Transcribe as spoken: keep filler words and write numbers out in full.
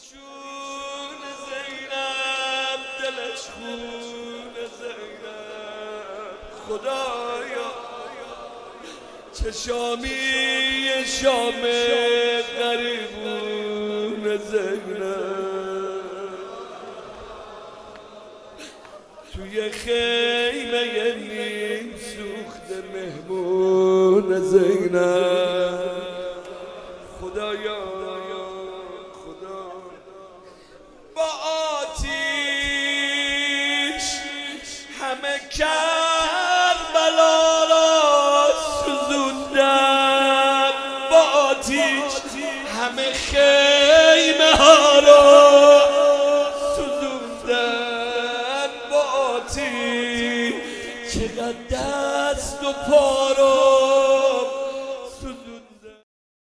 چون زینب دلش خون زینب خدایا چشامی شام غریبون زینب توی خیمه نیم سوخت مهمون زینب خدایا خدا با آتیش همه کربلا را سوزوندم با آتیش همه خیمه